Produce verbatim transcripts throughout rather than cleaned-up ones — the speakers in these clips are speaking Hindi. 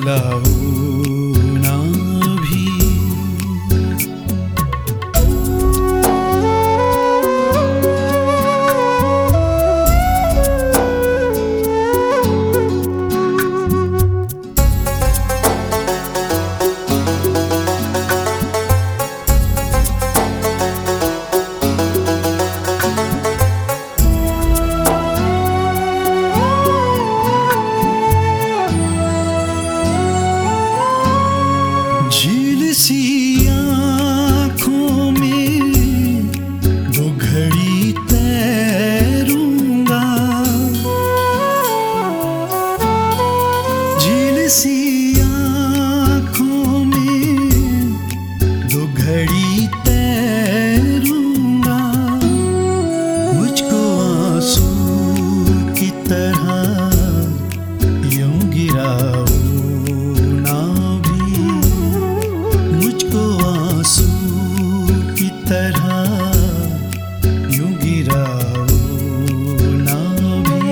लाओ ना भी। झील सी आँखों में दो घड़ी तैरूंगा, झील सी आँखों में दो घड़ी तैरूंगा। मुझको आंसू की तरह यूं गिराओ ना भी, मुझको आंसू की तरह यूं गिराओ ना भी।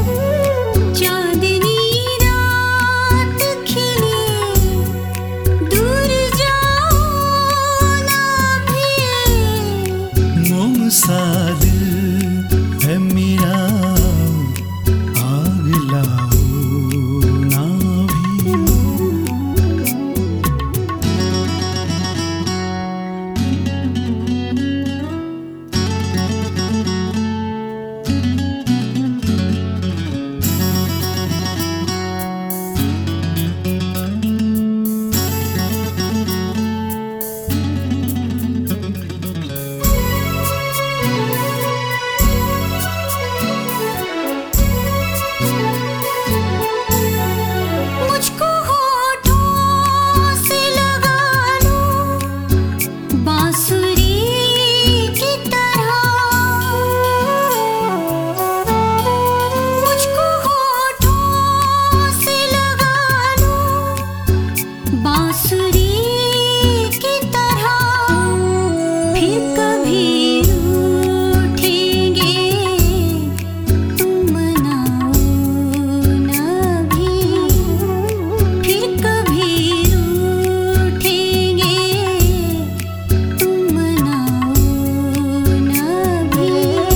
चांदनी रात खिले दूर जाओ ना भी, मोम सा दिल है मेरा आग लाओ ना भी। मुझको होठों से लगा लो बांसुरी की तरह, मुझको होठों से लगा लो बांसुरी की तरह। फिर कभी रूठेंगे तुम मनाओ ना भी, फिर कभी रूठेंगे तुम मनाओ ना भी।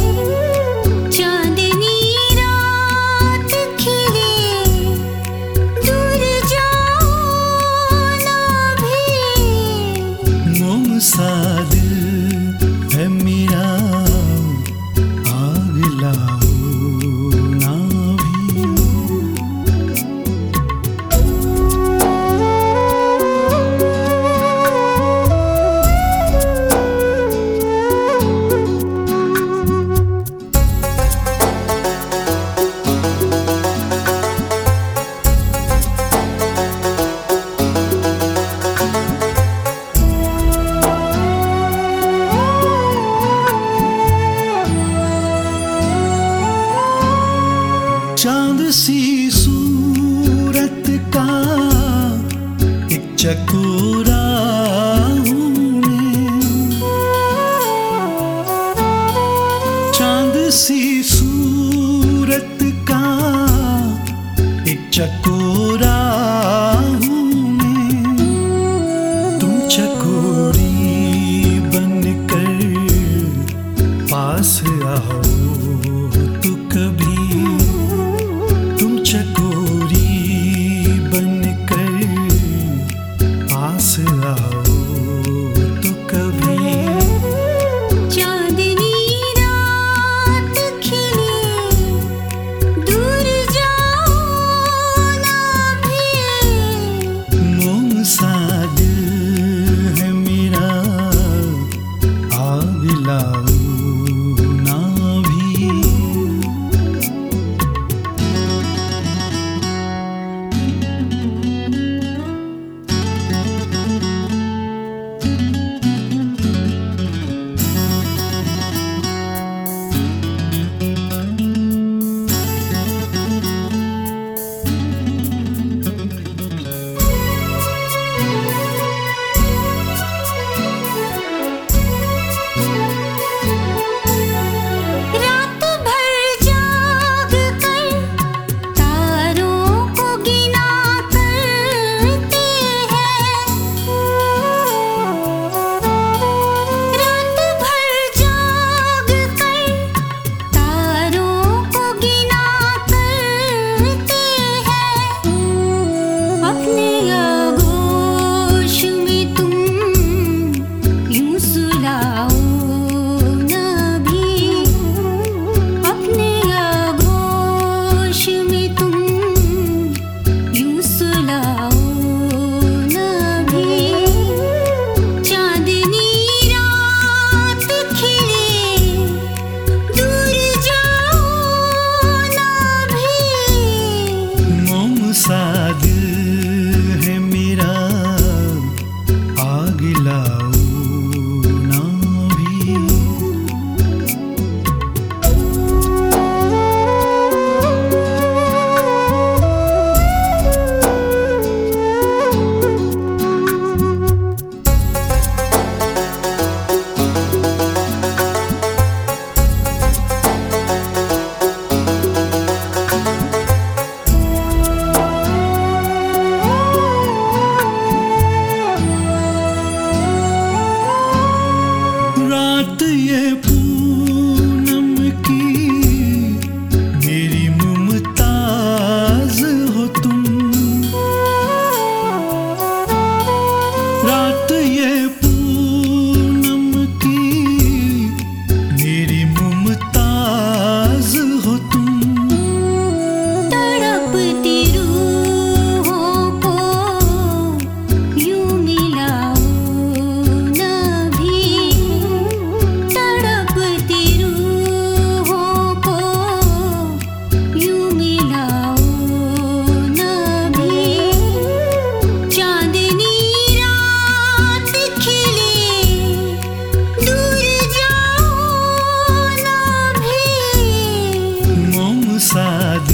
चांदनी रात खिले दूर जाओ ना भी, मोम सा दिल है मेरा आग लाओ ना भी। चांद सी सूरत का एक चकोरा हूँ मैं, चांद सी सूरत का एक चकोरा हूँ मैं। तुम चकोरी बनकर पास आओ तो कभी, तुम चकोरी बनकर पास आओ तो कभी। चांदनी रात खिले दूर जाओ ना भी, सा दिल है मेरा, आग लाओ ना भी। रात ये पूनम की मेरी मुमताज हो तुम, रात ये पूनम की मेरी मुमताज हो तुम। तड़पती रूहों को यूं मिलाओ ना भी, तड़पती रूहों को यूं मिलाओ ना भी। चांदनी रात खिले दूर जाओ ना भी। मोम सा